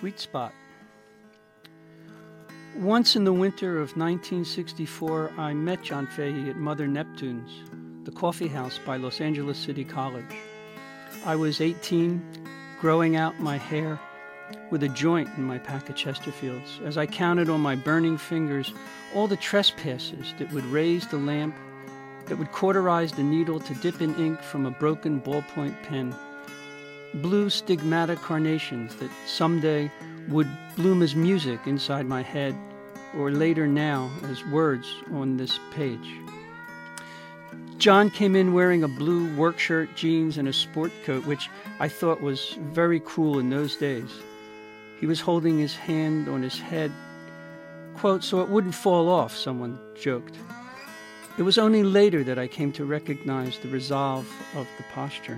sweet spot. Once in the winter of 1964, I met John Fahey at Mother Neptune's, the coffee house by Los Angeles City College. I was 18, growing out my hair with a joint in my pack of Chesterfields, as I counted on my burning fingers all the trespasses that would raise the lamp, that would cauterize the needle to dip in ink from a broken ballpoint pen, blue stigmata carnations that someday would bloom as music inside my head, or later now as words on this page. John came in wearing a blue work shirt, jeans, and a sport coat, which I thought was very cool in those days. He was holding his hand on his head, quote, so it wouldn't fall off, someone joked. It was only later that I came to recognize the resolve of the posture.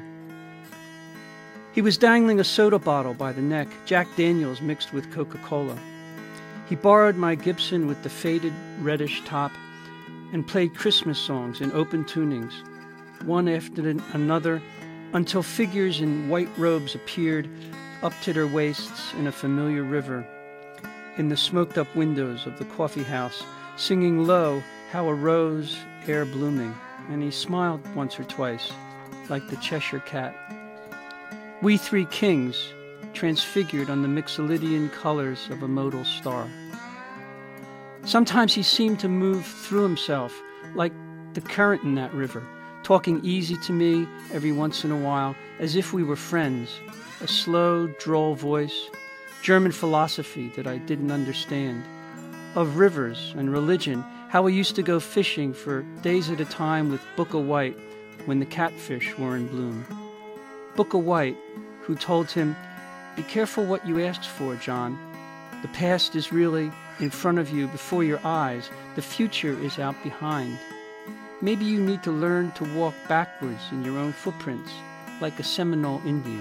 He was dangling a soda bottle by the neck, Jack Daniels mixed with Coca-Cola. He borrowed my Gibson with the faded reddish top and played Christmas songs in open tunings, one after another, until figures in white robes appeared up to their waists in a familiar river, in the smoked-up windows of the coffee house, singing low, how a rose ere blooming, and he smiled once or twice, like the Cheshire cat. We three kings, transfigured on the Mixolydian colors of a modal star. Sometimes he seemed to move through himself, like the current in that river, talking easy to me every once in a while, as if we were friends, a slow, droll voice, German philosophy that I didn't understand, of rivers and religion, how we used to go fishing for days at a time with Booker White when the catfish were in bloom. Booker White, who told him, "Be careful what you ask for, John. The past is really in front of you, before your eyes. The future is out behind. Maybe you need to learn to walk backwards in your own footprints, like a Seminole Indian."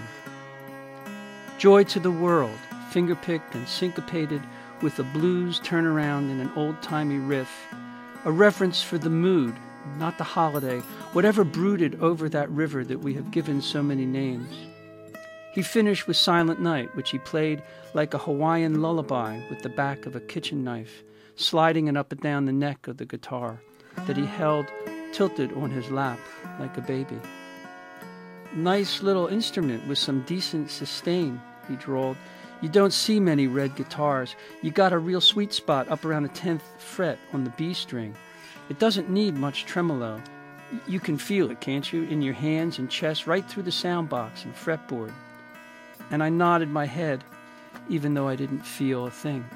Joy to the World, finger-picked and syncopated with a blues turnaround and an old-timey riff, a reverence for the mood, not the holiday, whatever brooded over that river that we have given so many names. He finished with Silent Night, which he played like a Hawaiian lullaby with the back of a kitchen knife, sliding it up and down the neck of the guitar that he held tilted on his lap like a baby. "Nice little instrument with some decent sustain," he drawled. "You don't see many red guitars. You got a real sweet spot up around the 10th fret on the B string. It doesn't need much tremolo. You can feel it, can't you, in your hands and chest, right through the sound box and fretboard." And I nodded my head, even though I didn't feel a thing.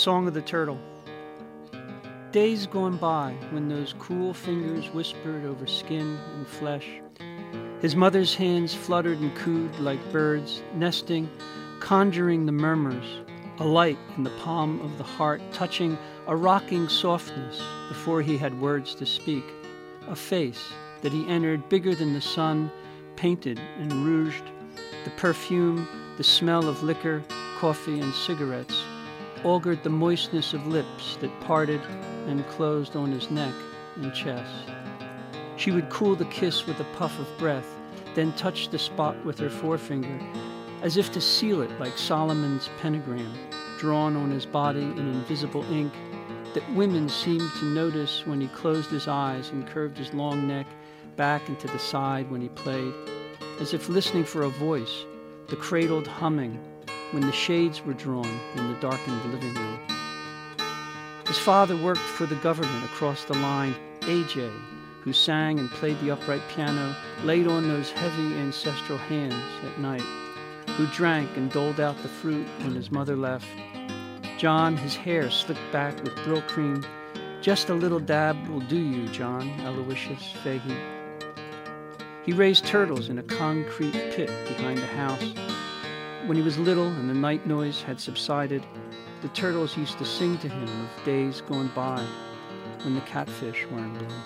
Song of the Turtle. Days gone by when those cool fingers whispered over skin and flesh. His mother's hands fluttered and cooed like birds, nesting, conjuring the murmurs, a light in the palm of the heart, touching a rocking softness before he had words to speak, a face that he entered bigger than the sun, painted and rouged, the perfume, the smell of liquor, coffee, and cigarettes, augured the moistness of lips that parted and closed on his neck and chest. She would cool the kiss with a puff of breath, then touch the spot with her forefinger, as if to seal it like Solomon's pentagram, drawn on his body in invisible ink, that women seemed to notice when he closed his eyes and curved his long neck back and to the side when he played, as if listening for a voice, the cradled humming, when the shades were drawn in the darkened living room. His father worked for the government across the line, A.J., who sang and played the upright piano, laid on those heavy ancestral hands at night, who drank and doled out the fruit when his mother left. John, his hair slicked back with Brill cream. Just a little dab will do you, John, Aloysius Fahey. He raised turtles in a concrete pit behind the house. When he was little and the night noise had subsided, the turtles used to sing to him of days gone by when the catfish were in bloom.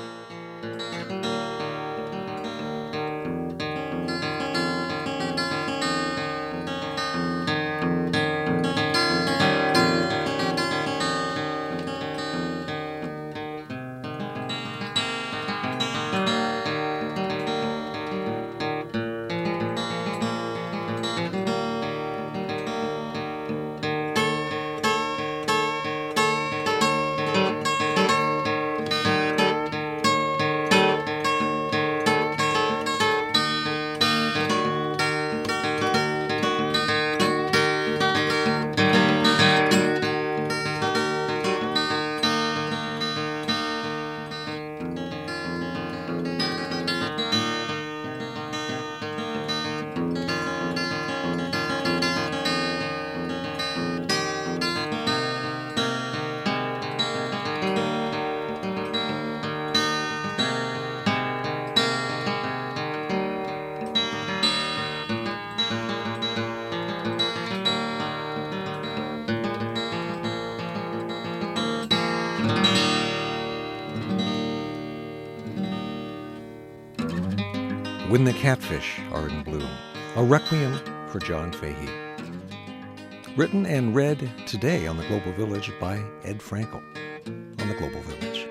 When the Catfish Are in Bloom, a requiem for John Fahey. Written and read today on The Global Village by Ed Frankel on The Global Village.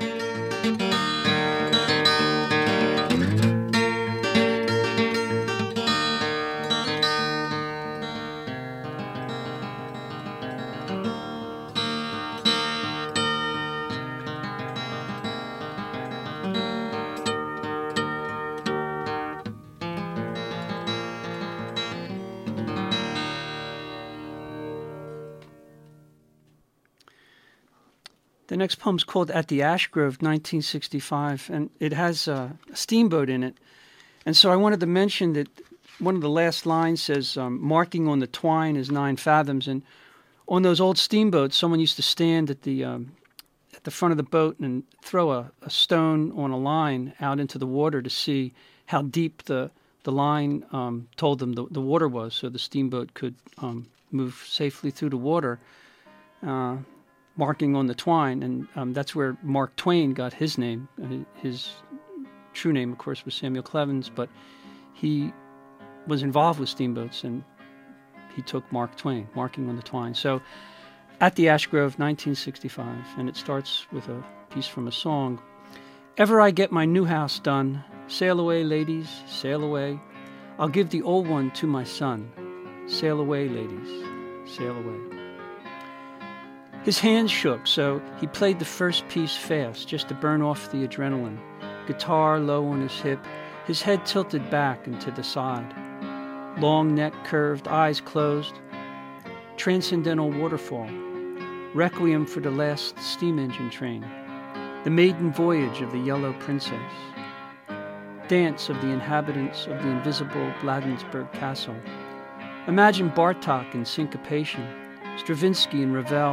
The next poem's called At the Ash Grove, 1965, and it has a steamboat in it. And so I wanted to mention that one of the last lines says, marking on the twine is 9 fathoms. And on those old steamboats, someone used to stand at the front of the boat and throw a stone on a line out into the water to see how deep the line told them the water was, so the steamboat could move safely through the water. Marking on the twine, and that's where Mark Twain got his name. His true name, of course, was Samuel Clevens, but he was involved with steamboats, and he took Mark Twain, Marking on the Twine. So, At the Ash Grove, 1965, and it starts with a piece from a song. Ever I get my new house done, sail away, ladies, sail away. I'll give the old one to my son. Sail away, ladies, sail away. His hands shook, so he played the first piece fast, just to burn off the adrenaline. Guitar low on his hip, his head tilted back and to the side. Long neck curved, eyes closed. Transcendental waterfall. Requiem for the last steam engine train. The maiden voyage of the Yellow Princess. Dance of the inhabitants of the invisible Bladensburg Castle. Imagine Bartok in syncopation, Stravinsky and Ravel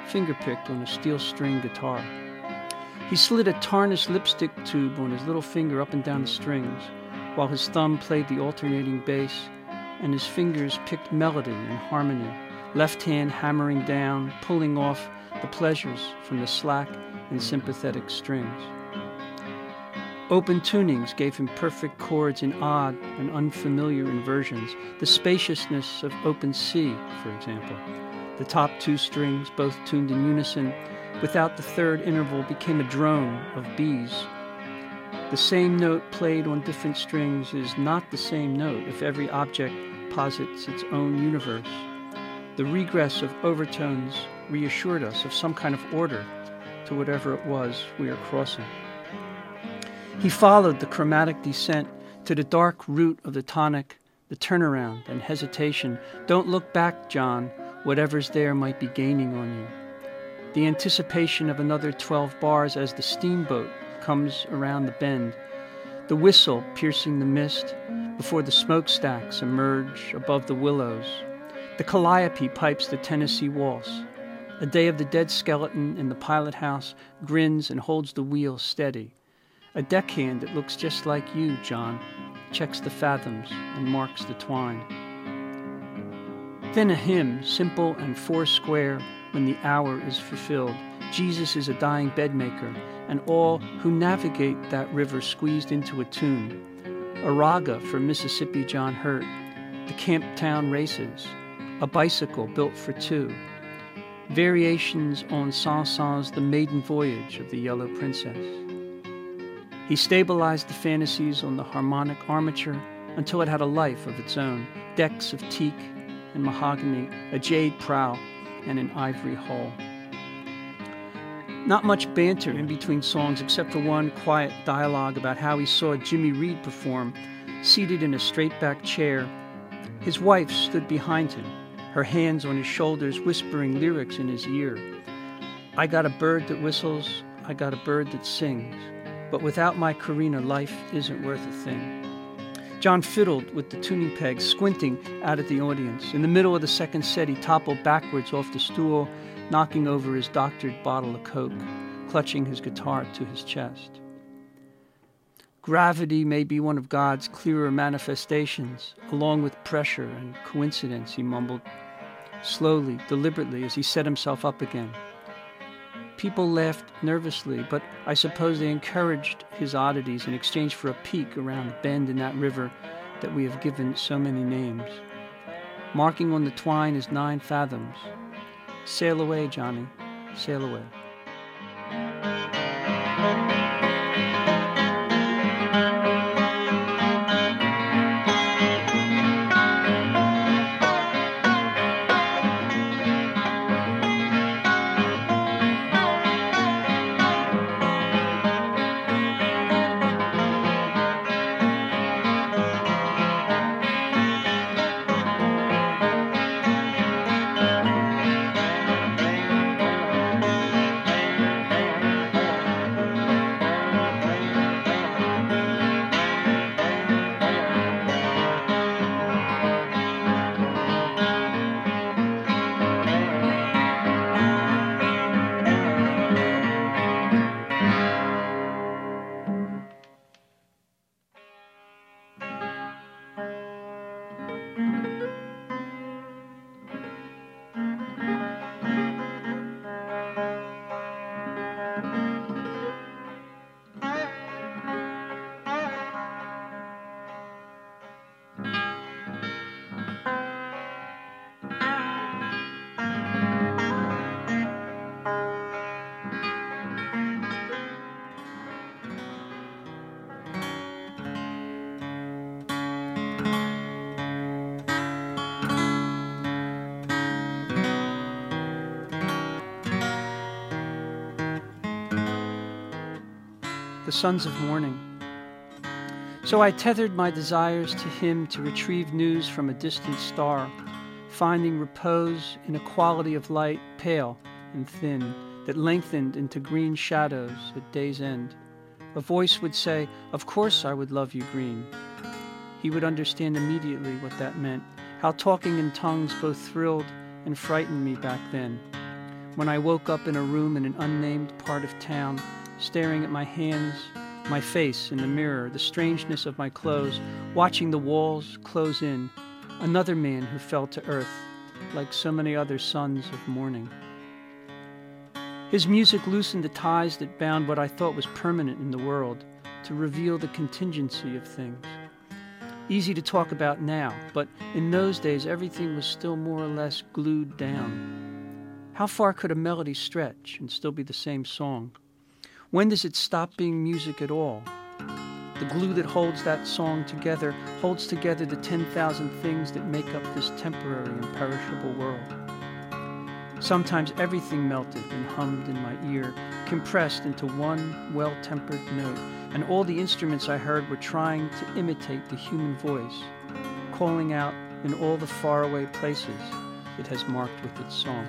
finger-picked on a steel-string guitar. He slid a tarnished lipstick tube on his little finger up and down the strings, while his thumb played the alternating bass, and his fingers picked melody and harmony, left hand hammering down, pulling off the pleasures from the slack and sympathetic strings. Open tunings gave him perfect chords in odd and unfamiliar inversions, the spaciousness of open C, for example. The top two strings, both tuned in unison, without the third interval, became a drone of B's. The same note played on different strings is not the same note if every object posits its own universe. The regress of overtones reassured us of some kind of order to whatever it was we are crossing. He followed the chromatic descent to the dark root of the tonic, the turnaround and hesitation. Don't look back, John. Whatever's there might be gaining on you. The anticipation of another 12 bars as the steamboat comes around the bend. The whistle piercing the mist before the smokestacks emerge above the willows. The calliope pipes the Tennessee waltz. A Day of the Dead skeleton in the pilot house grins and holds the wheel steady. A deckhand that looks just like you, John, checks the fathoms and marks the twine. Then a hymn, simple and foursquare, when the hour is fulfilled. Jesus is a dying bedmaker, and all who navigate that river squeezed into a tune. A raga for Mississippi John Hurt, the Camptown races, a bicycle built for two, variations on Saint-Saëns' The Maiden Voyage of the Yellow Princess. He stabilized the fantasies on the harmonic armature until it had a life of its own, decks of teak and mahogany, a jade prow, and an ivory hull. Not much banter in between songs except for one quiet dialogue about how he saw Jimmy Reed perform, seated in a straight-back chair. His wife stood behind him, her hands on his shoulders, whispering lyrics in his ear. I got a bird that whistles, I got a bird that sings, but without my Karina, life isn't worth a thing. John fiddled with the tuning pegs, squinting out at the audience. In the middle of the second set, he toppled backwards off the stool, knocking over his doctored bottle of Coke, clutching his guitar to his chest. Gravity may be one of God's clearer manifestations, along with pressure and coincidence, he mumbled, slowly, deliberately, as he set himself up again. People laughed nervously, but I suppose they encouraged his oddities in exchange for a peek around the bend in that river that we have given so many names. Marking on the twine is 9 fathoms. Sail away, Johnny, sail away. The Sons of Morning. So I tethered my desires to him to retrieve news from a distant star, finding repose in a quality of light, pale and thin, that lengthened into green shadows at day's end. A voice would say, "Of course I would love you green." He would understand immediately what that meant, how talking in tongues both thrilled and frightened me back then. when I woke up in a room in an unnamed part of town, staring at my hands, my face in the mirror, the strangeness of my clothes, watching the walls close in, another man who fell to earth, like so many other sons of morning. His music loosened the ties that bound what I thought was permanent in the world, to reveal the contingency of things. Easy to talk about now, but in those days everything was still more or less glued down. How far could a melody stretch and still be the same song? When does it stop being music at all? The glue that holds that song together holds together the 10,000 things that make up this temporary and perishable world. Sometimes everything melted and hummed in my ear, compressed into one well-tempered note, and all the instruments I heard were trying to imitate the human voice, calling out in all the faraway places it has marked with its song.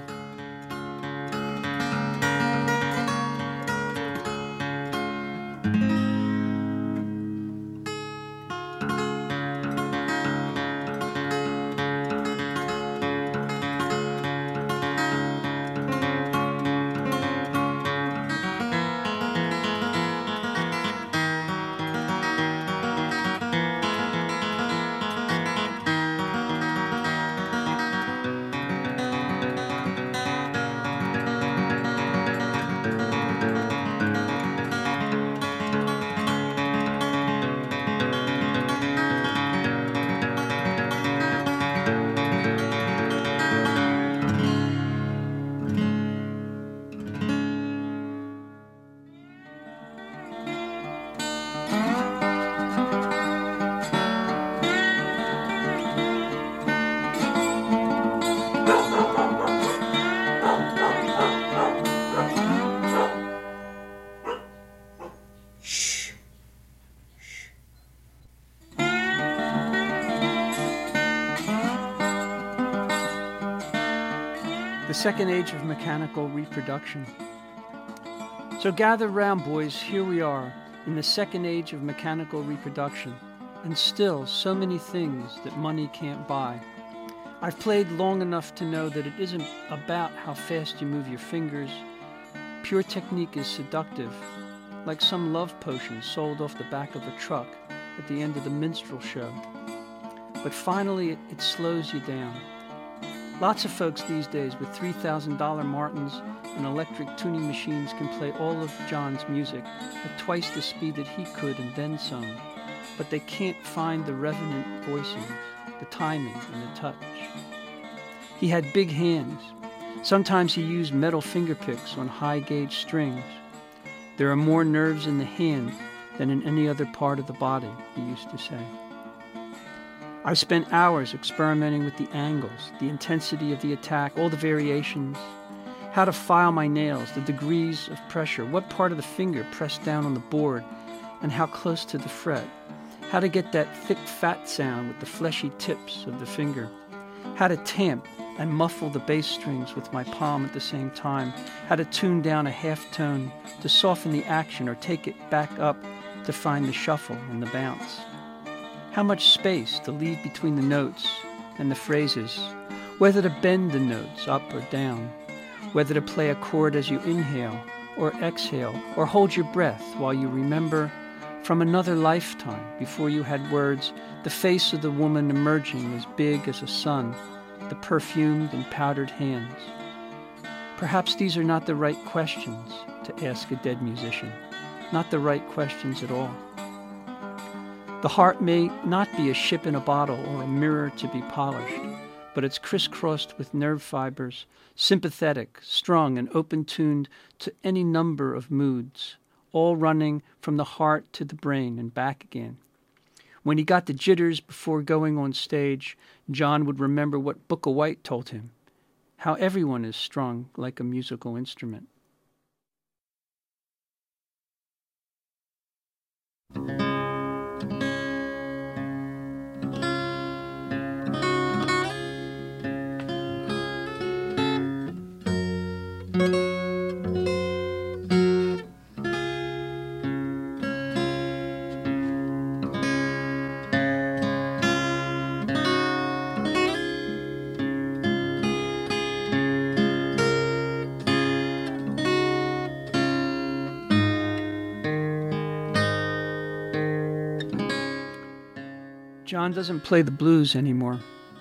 The second age of mechanical reproduction. So gather round, boys, here we are, in the second age of mechanical reproduction, and still so many things that money can't buy. I've played long enough to know that it isn't about how fast you move your fingers. Pure technique is seductive, like some love potion sold off the back of a truck at the end of the minstrel show. But finally, it slows you down. Lots of folks these days with $3,000 Martins and electric tuning machines can play all of John's music at twice the speed that he could and then some, but they can't find the revenant voicing, the timing, and the touch. He had big hands. Sometimes he used metal fingerpicks on high-gauge strings. There are more nerves in the hand than in any other part of the body, he used to say. I've spent hours experimenting with the angles, the intensity of the attack, all the variations, how to file my nails, the degrees of pressure, what part of the finger pressed down on the board, and how close to the fret, how to get that thick fat sound with the fleshy tips of the finger, how to tamp and muffle the bass strings with my palm at the same time, how to tune down a half tone to soften the action or take it back up to find the shuffle and the bounce. How much space to leave between the notes and the phrases, whether to bend the notes up or down, whether to play a chord as you inhale or exhale, or hold your breath while you remember from another lifetime before you had words, the face of the woman emerging as big as a sun, the perfumed and powdered hands. Perhaps these are not the right questions to ask a dead musician, not the right questions at all. The heart may not be a ship in a bottle or a mirror to be polished, but it's crisscrossed with nerve fibers, sympathetic, strung, and open-tuned to any number of moods, all running from the heart to the brain and back again. When he got the jitters before going on stage, John would remember what Booker White told him, how everyone is strung like a musical instrument. John doesn't play the blues anymore.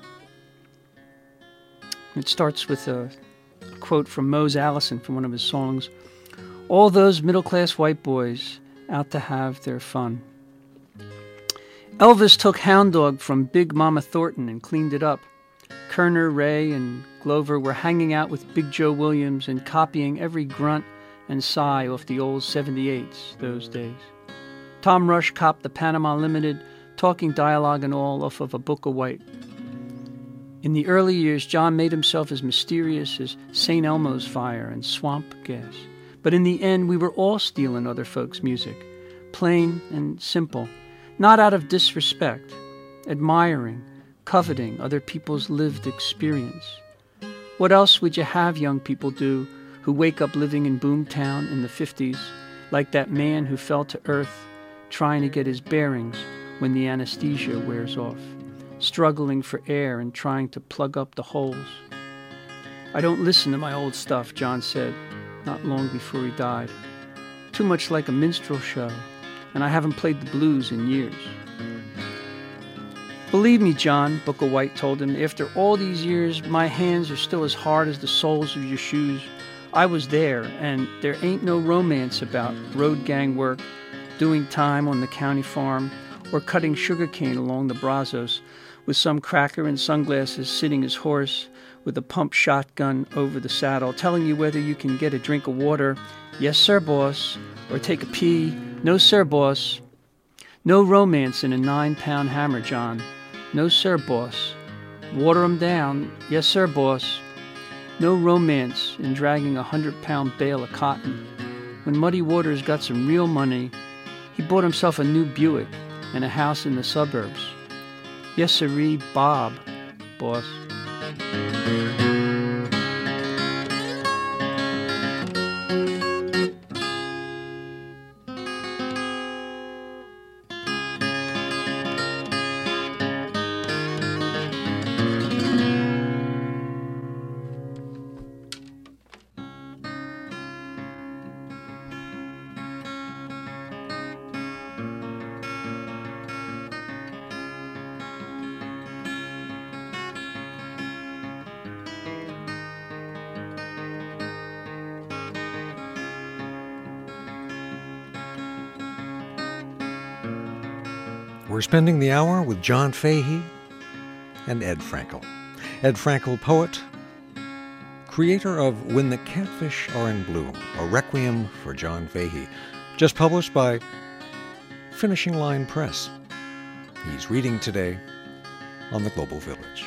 It starts with a quote from Mose Allison from one of his songs. All those middle-class white boys out to have their fun. Elvis took Hound Dog from Big Mama Thornton and cleaned it up. Kerner, Ray, and Glover were hanging out with Big Joe Williams and copying every grunt and sigh off the old 78s those days. Tom Rush copped the Panama Limited, talking dialogue and all off of a book of white. In the early years, John made himself as mysterious as St. Elmo's Fire and Swamp Gas. But in the end, we were all stealing other folks' music, plain and simple, not out of disrespect, admiring, coveting other people's lived experience. What else would you have young people do who wake up living in Boomtown in the 50s, like that man who fell to earth trying to get his bearings when the anesthesia wears off, struggling for air and trying to plug up the holes? I don't listen to my old stuff, John said, not long before he died. Too much like a minstrel show, and I haven't played the blues in years. Believe me, John, Booker White told him, after all these years, my hands are still as hard as the soles of your shoes. I was there, and there ain't no romance about road gang work, doing time on the county farm, or cutting sugarcane along the Brazos with some cracker in sunglasses sitting his horse with a pump shotgun over the saddle, telling you whether you can get a drink of water, yes sir boss, or take a pee, no sir boss. No romance in a 9-pound hammer, John. No sir boss. Water 'em down, yes sir boss. No romance in dragging a 100-pound bale of cotton. When Muddy Waters got some real money, he bought himself a new Buick and a house in the suburbs. Yes sirree, Bob, boss. We're spending the hour with John Fahey and Ed Frankel. Ed Frankel, poet, creator of When the Catfish Are in Bloom, a requiem for John Fahey, just published by Finishing Line Press. He's reading today on the Global Village.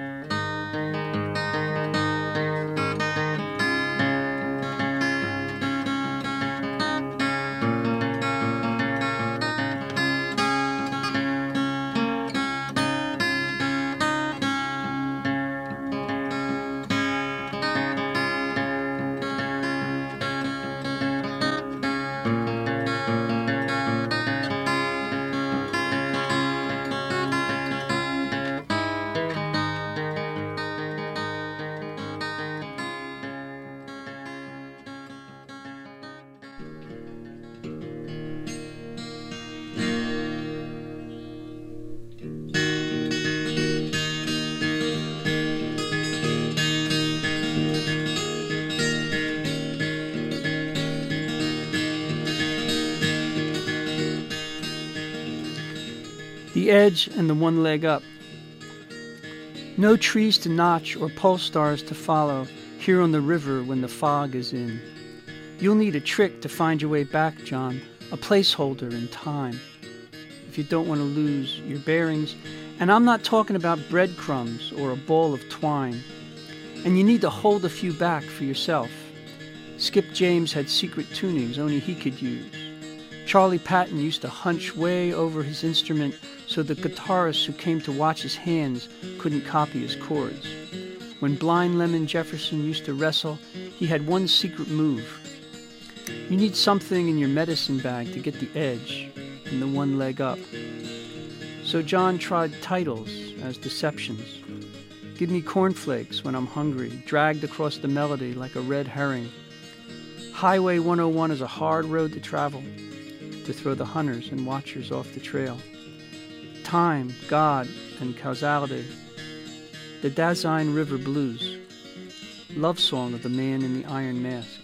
The edge and the one leg up. No trees to notch or pole stars to follow here on the river when the fog is in. You'll need a trick to find your way back, John, a placeholder in time, if you don't want to lose your bearings. And I'm not talking about breadcrumbs or a ball of twine. And you need to hold a few back for yourself. Skip James had secret tunings only he could use. Charlie Patton used to hunch way over his instrument so the guitarists who came to watch his hands couldn't copy his chords. When Blind Lemon Jefferson used to wrestle, he had one secret move. You need something in your medicine bag to get the edge and the one leg up. So John tried titles as deceptions. Give me cornflakes when I'm hungry, dragged across the melody like a red herring. Highway 101 is a hard road to travel, to throw the hunters and watchers off the trail. Time, God, and Causality. The Dasein River Blues. Love song of the man in the iron mask.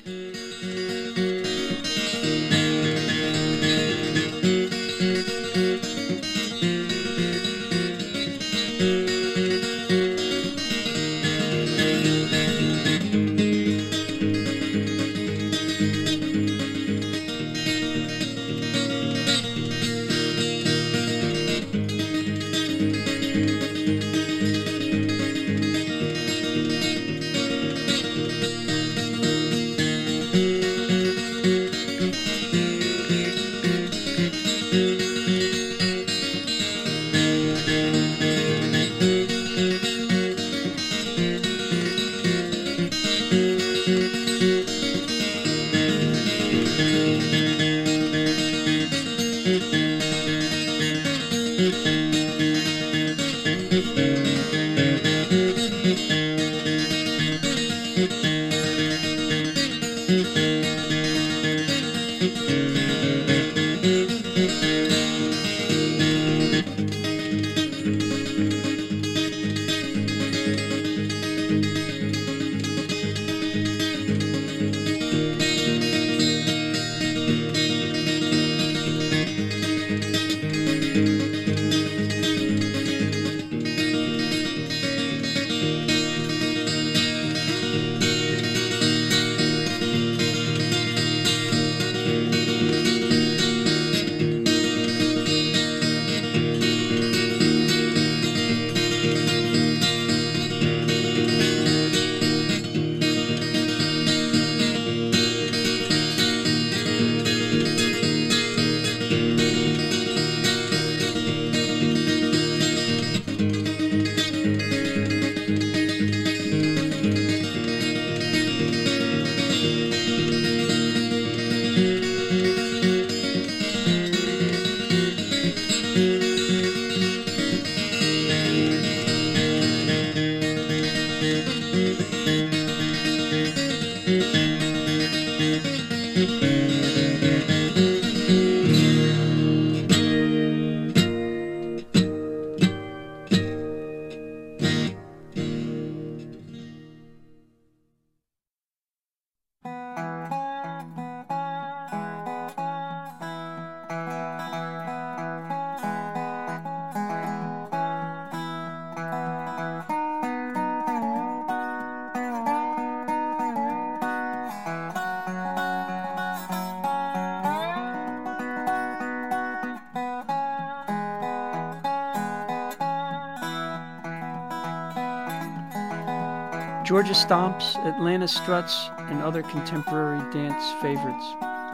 Georgia Stomps, Atlanta Struts, and other contemporary dance favorites.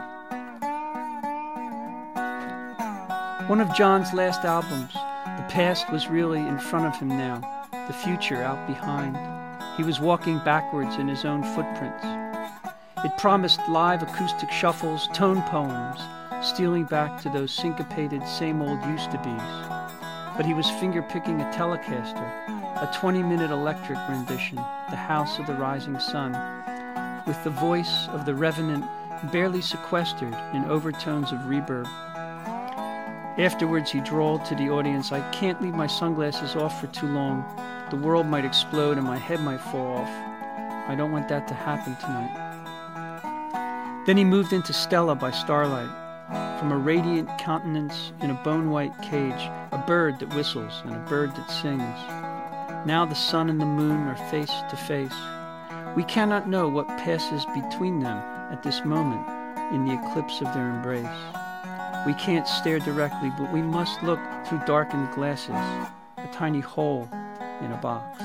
One of John's last albums, the past was really in front of him now, the future out behind. He was walking backwards in his own footprints. It promised live acoustic shuffles, tone poems, stealing back to those syncopated same old used-to-bes. But he was finger-picking a Telecaster, a 20-minute electric rendition, The House of the Rising Sun, with the voice of the revenant barely sequestered in overtones of reverb. Afterwards, he drawled to the audience, "I can't leave my sunglasses off for too long. The world might explode and my head might fall off. I don't want that to happen tonight." Then he moved into Stella by Starlight. From a radiant countenance in a bone-white cage, a bird that whistles and a bird that sings. Now the sun and the moon are face to face. We cannot know what passes between them at this moment in the eclipse of their embrace. We can't stare directly, but we must look through darkened glasses, a tiny hole in a box.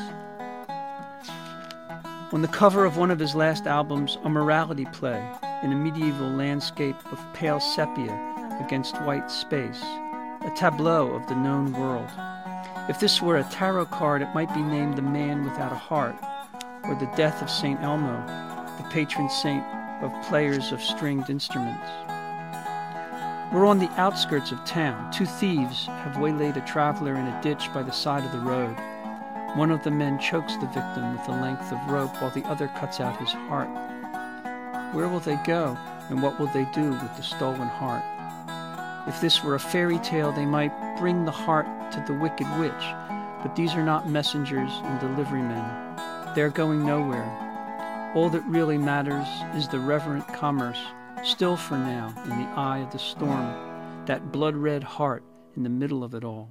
On the cover of one of his last albums, a morality play in a medieval landscape of pale sepia against white space, a tableau of the known world. If this were a tarot card, it might be named The Man Without a Heart, or The Death of St. Elmo, the patron saint of players of stringed instruments. We're on the outskirts of town. Two thieves have waylaid a traveler in a ditch by the side of the road. One of the men chokes the victim with a length of rope while the other cuts out his heart. Where will they go, and what will they do with the stolen heart? If this were a fairy tale, they might bring the heart to the wicked witch, but these are not messengers and deliverymen. They're going nowhere. All that really matters is the reverent commerce, still for now in the eye of the storm, that blood-red heart in the middle of it all.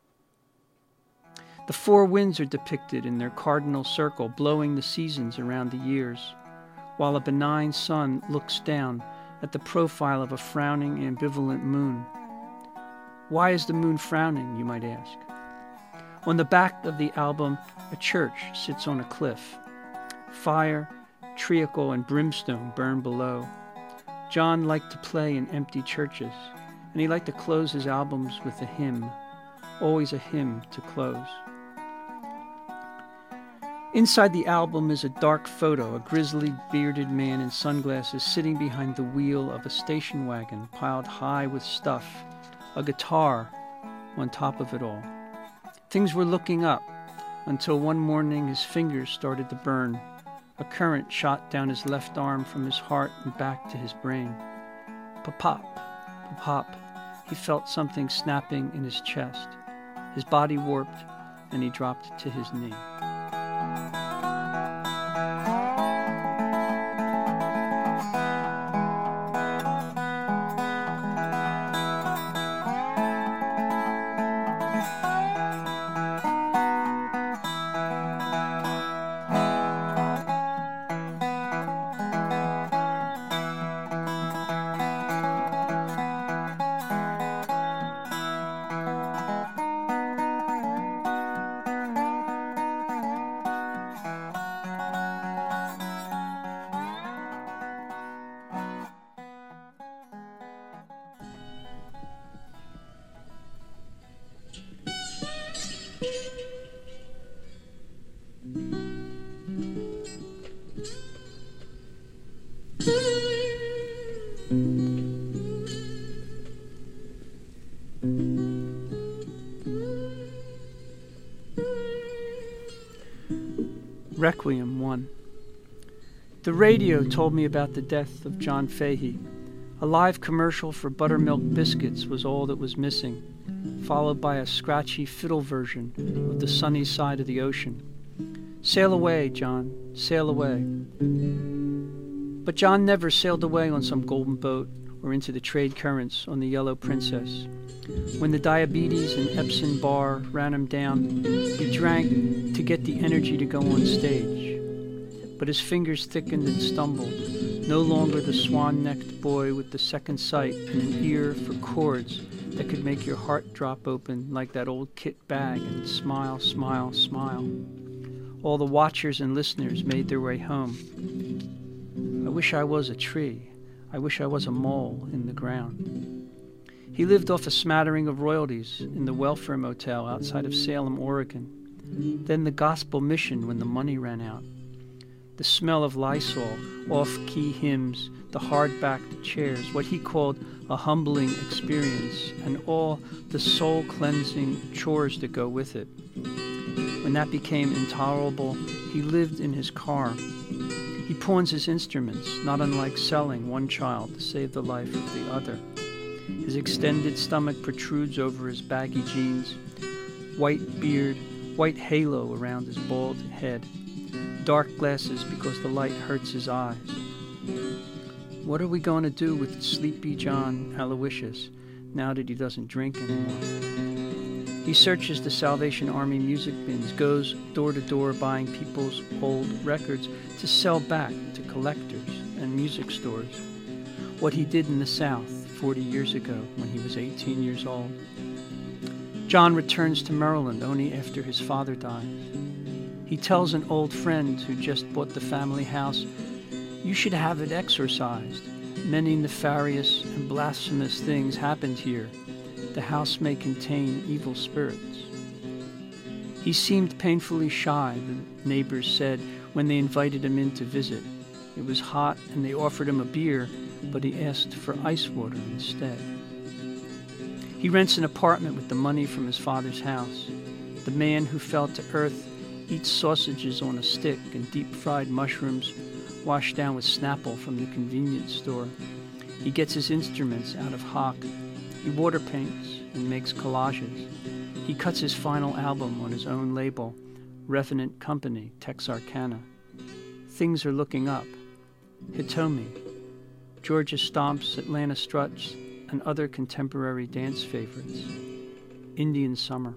The four winds are depicted in their cardinal circle, blowing the seasons around the years, while a benign sun looks down at the profile of a frowning, ambivalent moon. Why is the moon frowning, you might ask? On the back of the album, a church sits on a cliff. Fire, treacle, and brimstone burn below. John liked to play in empty churches, and he liked to close his albums with a hymn, always a hymn to close. Inside the album is a dark photo, a grizzly, bearded man in sunglasses sitting behind the wheel of a station wagon piled high with stuff, a guitar on top of it all. Things were looking up until one morning his fingers started to burn. A current shot down his left arm from his heart and back to his brain. Pop-pop, pop-pop. He felt something snapping in his chest. His body warped, and he dropped to his knee. Requiem 1. The radio told me about the death of John Fahey. A live commercial for buttermilk biscuits was all that was missing, followed by a scratchy fiddle version of The Sunny Side of the Ocean. Sail away, John, sail away. But John never sailed away on some golden boat or into the trade currents on the Yellow Princess. When the diabetes and Epsom bar ran him down, he drank to get the energy to go on stage. But his fingers thickened and stumbled, no longer the swan-necked boy with the second sight and an ear for chords that could make your heart drop open like that old kit bag and smile, smile, smile. All the watchers and listeners made their way home. I wish I was a tree. I wish I was a mole in the ground. He lived off a smattering of royalties in the welfare motel outside of Salem, Oregon. Then the gospel mission when the money ran out. The smell of Lysol, off-key hymns, the hard-backed chairs, what he called a humbling experience, and all the soul-cleansing chores that go with it. When that became intolerable, he lived in his car. He pawns his instruments, not unlike selling one child to save the life of the other. His extended stomach protrudes over his baggy jeans, white beard, white halo around his bald head, dark glasses because the light hurts his eyes. What are we going to do with sleepy John Aloysius now that he doesn't drink anymore? He searches the Salvation Army music bins, goes door to door buying people's old records to sell back to collectors and music stores. What he did in the South 40 years ago when he was 18 years old. John returns to Maryland only after his father dies. He tells an old friend who just bought the family house, "You should have it exorcised. Many nefarious and blasphemous things happened here. The house may contain evil spirits." He seemed painfully shy, the neighbors said, when they invited him in to visit. It was hot and they offered him a beer, but he asked for ice water instead. He rents an apartment with the money from his father's house. The man who fell to earth eats sausages on a stick and deep-fried mushrooms washed down with Snapple from the convenience store. He gets his instruments out of hock. He water paints and makes collages. He cuts his final album on his own label, Revenant Company, Texarkana. Things are looking up. Hitomi, Georgia Stomps, Atlanta Struts, and other contemporary dance favorites. Indian Summer.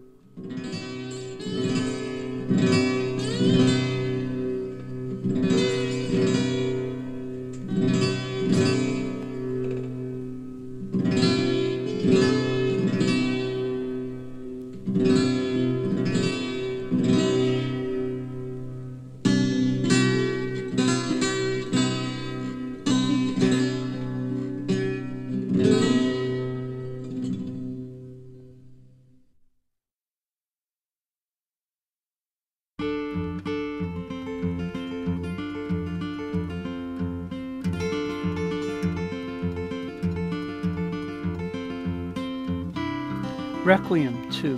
Requiem 2.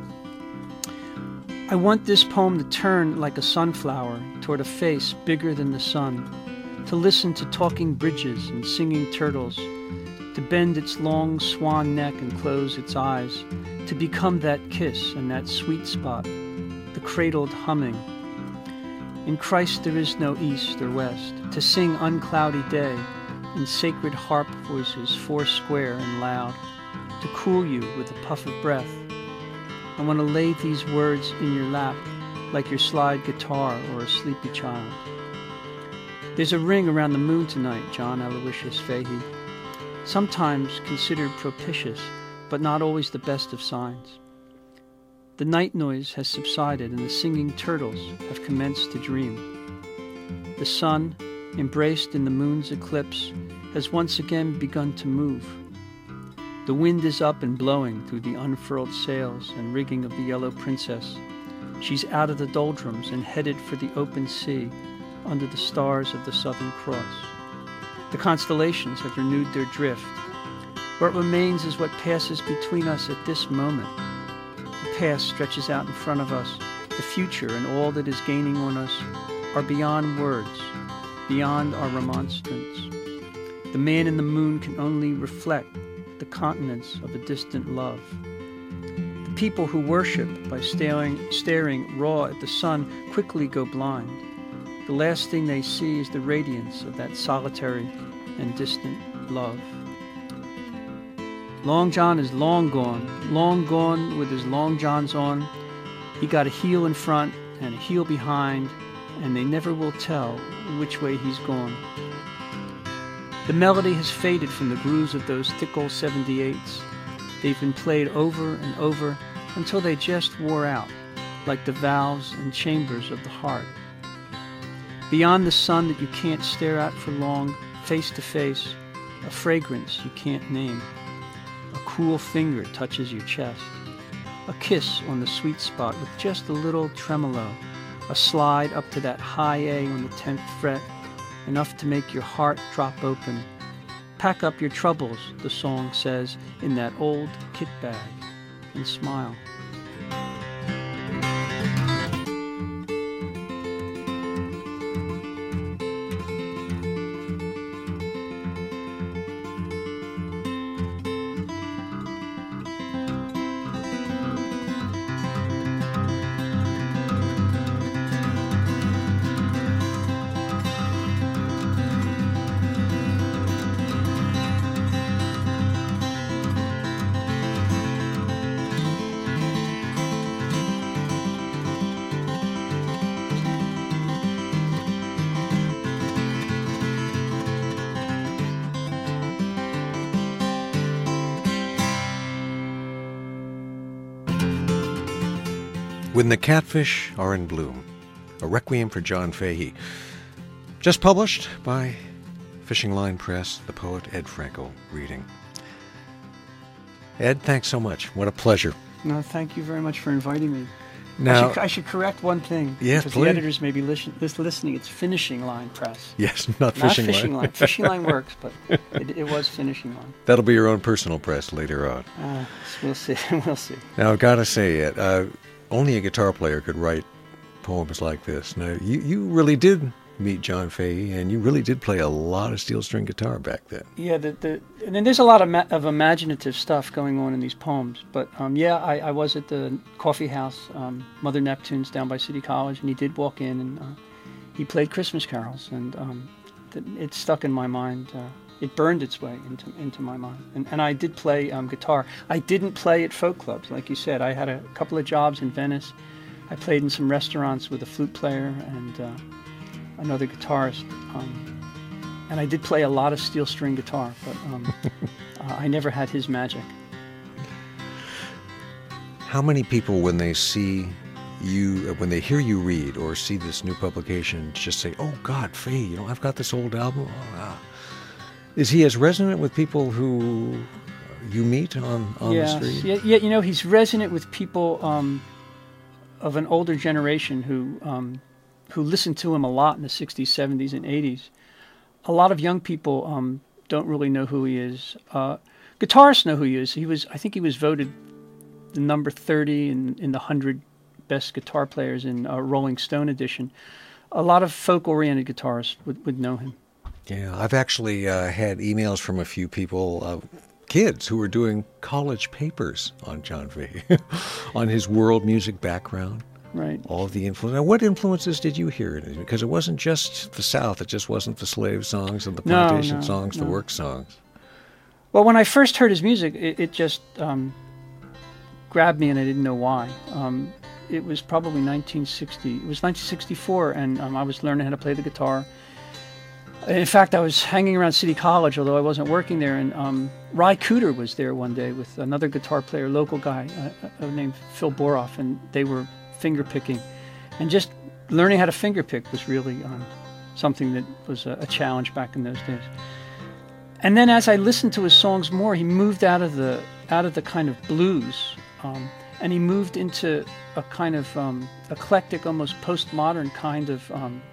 I want this poem to turn like a sunflower toward a face bigger than the sun, to listen to talking bridges and singing turtles, to bend its long swan neck and close its eyes, to become that kiss and that sweet spot, the cradled humming. In Christ there is no east or west, to sing uncloudy day in sacred harp voices foursquare and loud, to cool you with a puff of breath. I want to lay these words in your lap like your slide guitar or a sleepy child. There's a ring around the moon tonight, John Aloysius Fahey, sometimes considered propitious, but not always the best of signs. The night noise has subsided and the singing turtles have commenced to dream. The sun, embraced in the moon's eclipse, has once again begun to move. The wind is up and blowing through the unfurled sails and rigging of the Yellow Princess. She's out of the doldrums and headed for the open sea under the stars of the Southern Cross. The constellations have renewed their drift. What remains is what passes between us at this moment. The past stretches out in front of us. The future and all that is gaining on us are beyond words, beyond our remonstrance. The man in the moon can only reflect the continents of a distant love. The people who worship by staring raw at the sun quickly go blind. The last thing they see is the radiance of that solitary and distant love. Long John is long gone with his long johns on. He got a heel in front and a heel behind, and they never will tell which way he's gone. The melody has faded from the grooves of those thick old 78s. They've been played over and over until they just wore out, like the valves and chambers of the heart. Beyond the sun that you can't stare at for long, face to face, a fragrance you can't name. A cool finger touches your chest. A kiss on the sweet spot with just a little tremolo. A slide up to that high A on the 10th fret, enough to make your heart drop open. Pack up your troubles, the song says, in that old kit bag, and smile. When the Catfish Are in Bloom, a requiem for John Fahey. Just published by Fishing Line Press, the poet Ed Frankel reading. Ed, thanks so much. What a pleasure. No, thank you very much for inviting me. Now, I should correct one thing. Yes, because please. the editors may be listening. It's Finishing Line Press. Yes, not Fishing Line. Fishing Line works, but it was Finishing Line. That'll be your own personal press later on. We'll see. We'll see. Now, I've got to say, Ed, only a guitar player could write poems like this. Now, you really did meet John Fahey, and you really did play a lot of steel string guitar back then. Yeah, and then there's a lot of imaginative stuff going on in these poems. But I was at the coffee house, Mother Neptune's down by City College, and he did walk in, and he played Christmas carols, and it stuck in my mind. It burned its way into my mind. And I did play guitar. I didn't play at folk clubs, like you said. I had a couple of jobs in Venice. I played in some restaurants with a flute player and another guitarist. And I did play a lot of steel string guitar, but I never had his magic. How many people, when they see you, when they hear you read or see this new publication, just say, "Oh God, Fahey, I've got this old album." Is he as resonant with people who you meet on the street? Yeah, he's resonant with people of an older generation who listened to him a lot in the 60s, 70s, and 80s. A lot of young people don't really know who he is. Guitarists know who he is. I think he was voted the number 30 in the 100 best guitar players in Rolling Stone edition. A lot of folk-oriented guitarists would know him. Yeah, I've actually had emails from a few people, kids who were doing college papers on John Fahey, on his world music background. Right. All of the influence. Now, what influences did you hear in it? Because it wasn't just the South. It just wasn't the slave songs and the plantation songs, the work songs. Well, when I first heard his music, it just grabbed me, and I didn't know why. It was probably 1960. It was 1964, and I was learning how to play the guitar. In fact, I was hanging around City College, although I wasn't working there, and Ry Cooder was there one day with another guitar player, local guy named Phil Boroff, and they were finger picking. And just learning how to finger pick was really something that was a challenge back in those days. And then as I listened to his songs more, he moved out of the kind of blues, and he moved into a kind of eclectic, almost postmodern kind of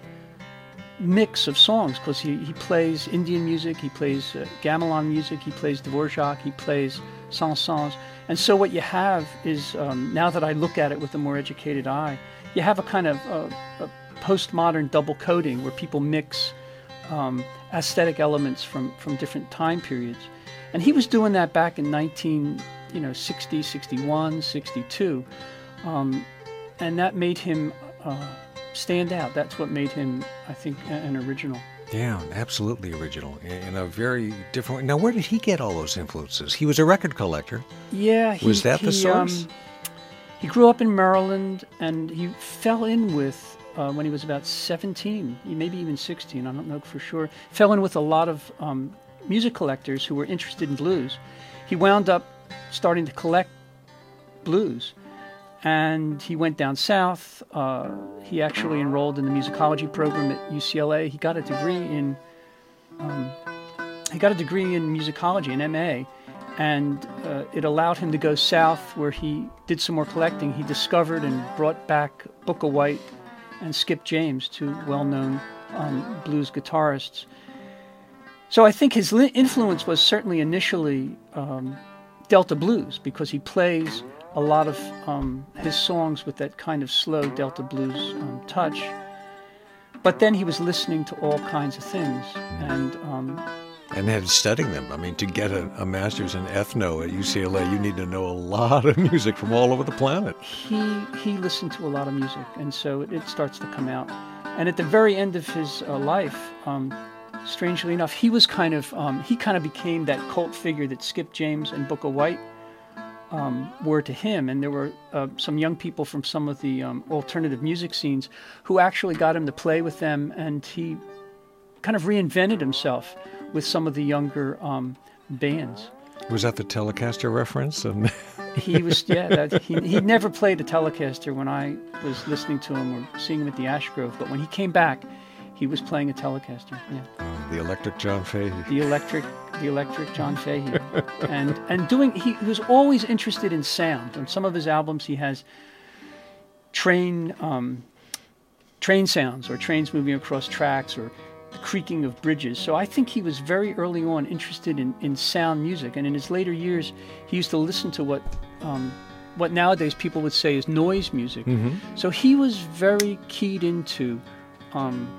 mix of songs, because he plays Indian music, he plays gamelan music, he plays Dvorak, he plays chansons. And so what you have is, now that I look at it with a more educated eye, you have a kind of a postmodern double coding where people mix aesthetic elements from different time periods. And he was doing that back in 1960, 61, 62. And that made him stand out. That's what made him, I think, an original. Yeah, absolutely original in a very different way. Now, where did he get all those influences? He was a record collector. Yeah. Was that the source? He grew up in Maryland, and he fell in with, when he was about 17, maybe even 16, I don't know for sure, fell in with a lot of music collectors who were interested in blues. He wound up starting to collect blues. And he went down south. He actually enrolled in the musicology program at UCLA. He got a degree in musicology, an MA, and it allowed him to go south, where he did some more collecting. He discovered and brought back Booker White and Skip James, two well-known blues guitarists. So I think his influence was certainly initially Delta blues, because he plays a lot of his songs with that kind of slow Delta blues touch. But then he was listening to all kinds of things, and had studying them. I mean, to get a master's in ethno at UCLA, you need to know a lot of music from all over the planet. He listened to a lot of music, and so it starts to come out. And at the very end of his life, strangely enough, he kind of became that cult figure that Skip James and Booker White were to him. And there were some young people from some of the alternative music scenes who actually got him to play with them, and he kind of reinvented himself with some of the younger bands. Was that the Telecaster reference? He was, he never played a Telecaster when I was listening to him or seeing him at the Ash Grove, but when he came back, he was playing a Telecaster. Yeah. The electric John Fahey. The electric John Fahey. and he was always interested in sound. On some of his albums, he has train sounds, or trains moving across tracks, or the creaking of bridges. So I think he was very early on interested in sound music. And in his later years, he used to listen to what nowadays people would say is noise music. Mm-hmm. So he was very keyed into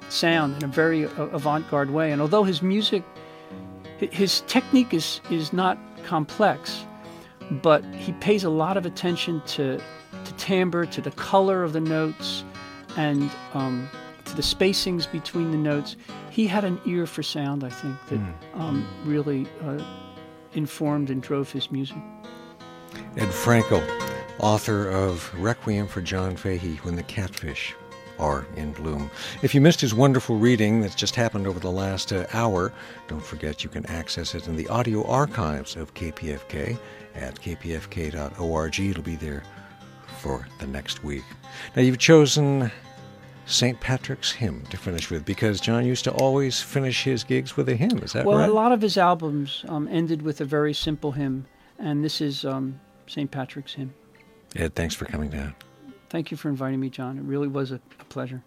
sound in a very avant-garde way. And although his music, his technique is not complex, but he pays a lot of attention to timbre, to the color of the notes, and to the spacings between the notes. He had an ear for sound, I think, that really informed and drove his music. Ed Frankel, author of Requiem for John Fahey, When the Catfish Are in Bloom. If you missed his wonderful reading that's just happened over the last hour, don't forget you can access it in the audio archives of KPFK at kpfk.org. It'll be there for the next week. Now, you've chosen St. Patrick's Hymn to finish with, because John used to always finish his gigs with a hymn. Is that right? Well, a lot of his albums ended with a very simple hymn, and this is St. Patrick's Hymn. Ed, thanks for coming down. Thank you for inviting me, John. It really was a pleasure.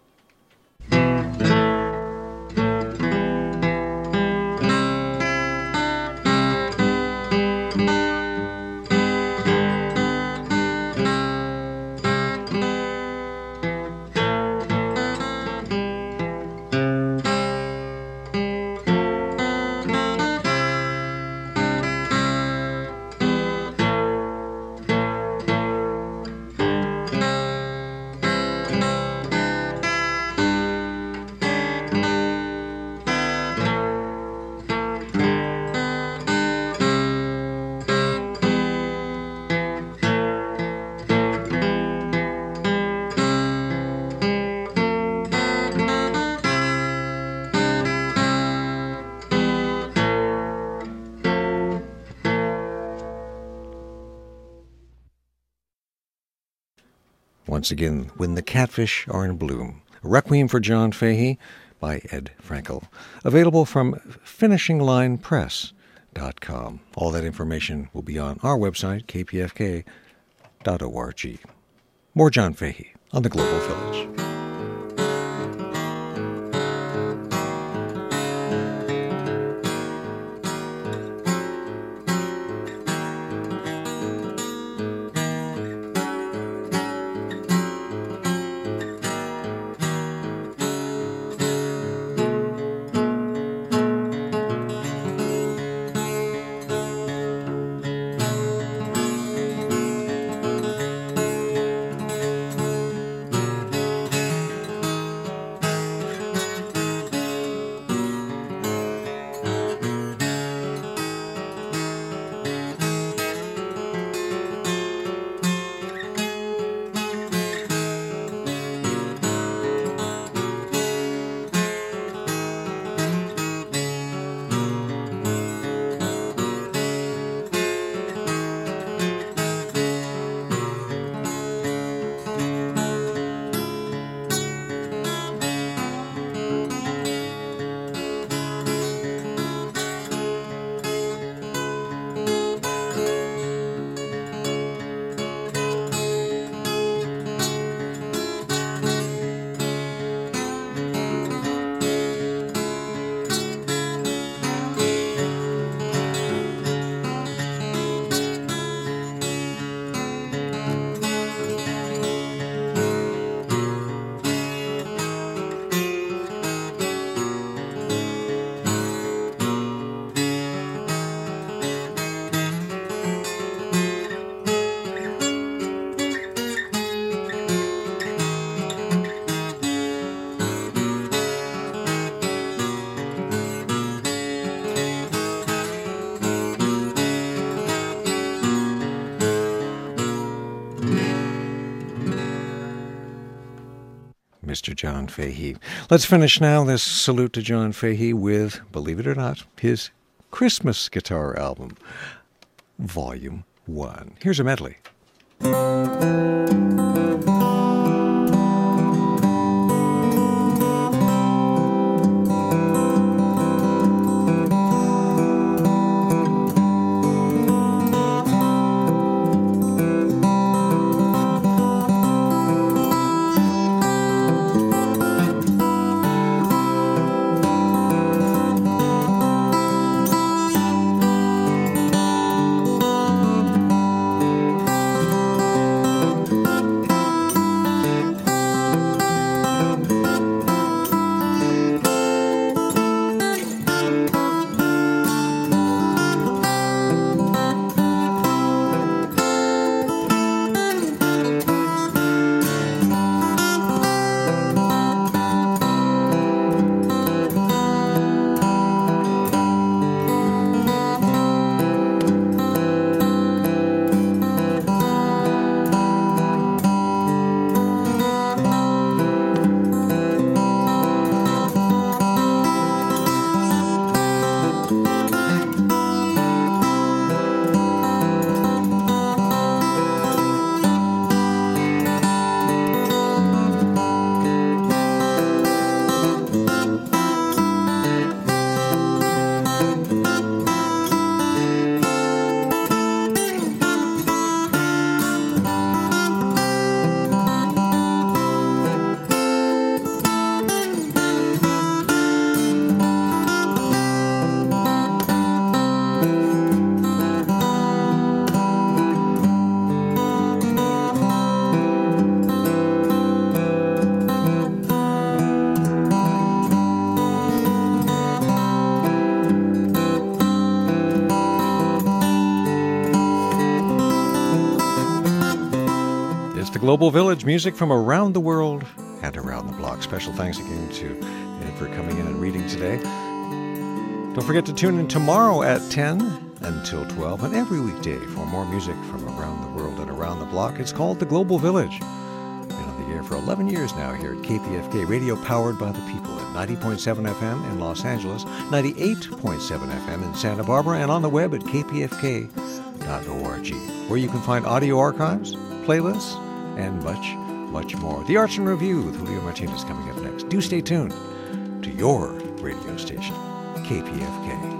Once again, When the Catfish Are in Bloom, a Requiem for John Fahey by Ed Frankel. Available from finishinglinepress.com. All that information will be on our website, kpfk.org. More John Fahey on the Global Village. Mr. John Fahey. Let's finish now this salute to John Fahey with, believe it or not, his Christmas guitar album, Volume 1. Here's a medley. Global Village, music from around the world and around the block. Special thanks again to Ed for coming in and reading today. Don't forget to tune in tomorrow at 10 until 12 and every weekday for more music from around the world and around the block. It's called The Global Village. Been on the air for 11 years now here at KPFK, radio powered by the people at 90.7 FM in Los Angeles, 98.7 FM in Santa Barbara, and on the web at kpfk.org, where you can find audio archives, playlists, and much, much more. The Arts and Review with Julio Martinez coming up next. Do stay tuned to your radio station, KPFK.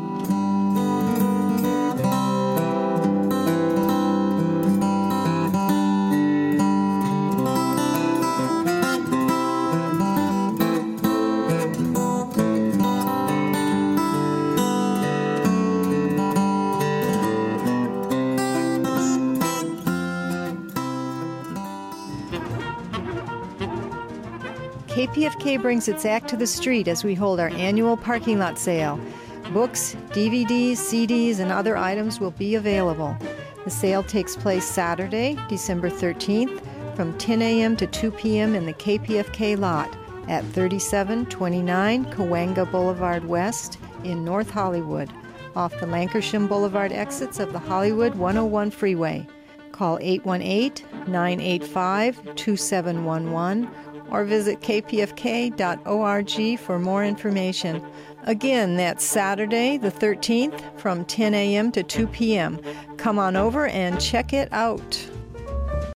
KPFK brings its act to the street as we hold our annual parking lot sale. Books, DVDs, CDs, and other items will be available. The sale takes place Saturday, December 13th, from 10 a.m. to 2 p.m. in the KPFK lot at 3729 Cahuenga Boulevard West in North Hollywood, off the Lankershim Boulevard exits of the Hollywood 101 freeway. Call 818-985-2711 or visit kpfk.org for more information. Again, that's Saturday the 13th from 10 a.m. to 2 p.m. Come on over and check it out.